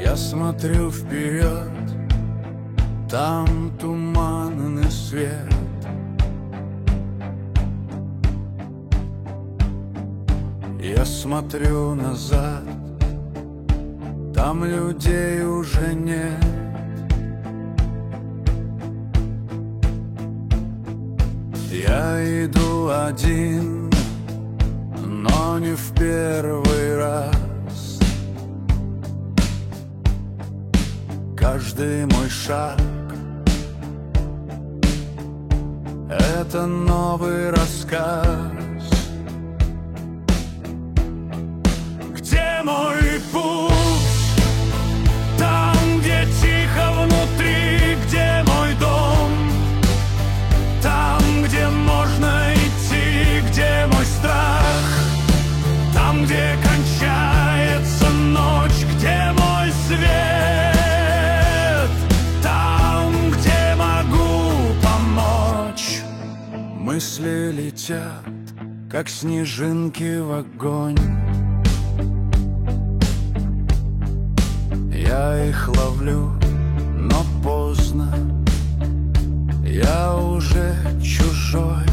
Я смотрю вперед, там туманный свет. Я смотрю назад, там людей уже нет. Я иду один, но не в первый раз. Каждый мой шаг — это новый рассказ. Где мой путь? Там, где тихо внутри. Где мой дом? Там, где можно идти. Где мой страх? Там, где кончается ночь. Где мой свет? Там, где могу помочь. Мысли летят, как снежинки в огонь. Я их ловлю, но поздно. Я уже чужой.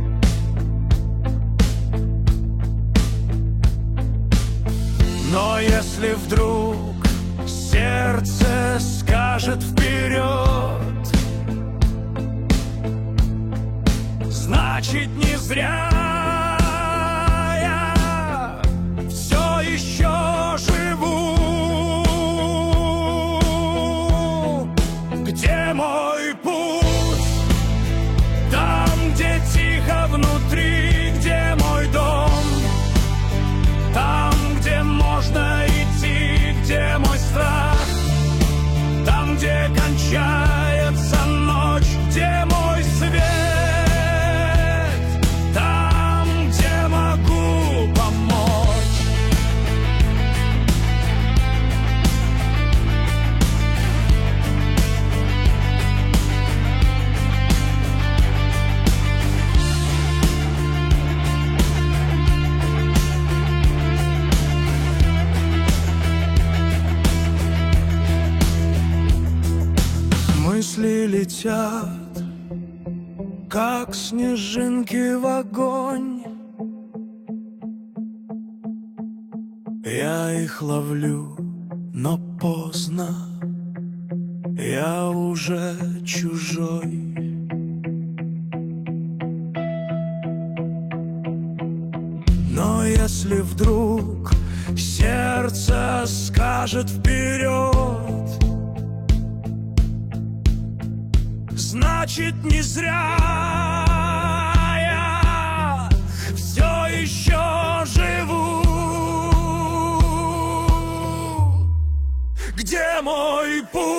Но если вдруг сердце скажет вперед, значит не зря я все еще живу. Где мой путь? Там, где тихо внутри. Где мой дом? Там, где можно идти. Где мой страх? Там, где кончается ночь. Где мой свет? Там, где могу помочь. Мысли летят, как снежинки в огонь. Я их ловлю, но поздно. Я уже чужой. Но если вдруг сердце скажет вперед, значит не зря я все еще живу. Где мой путь?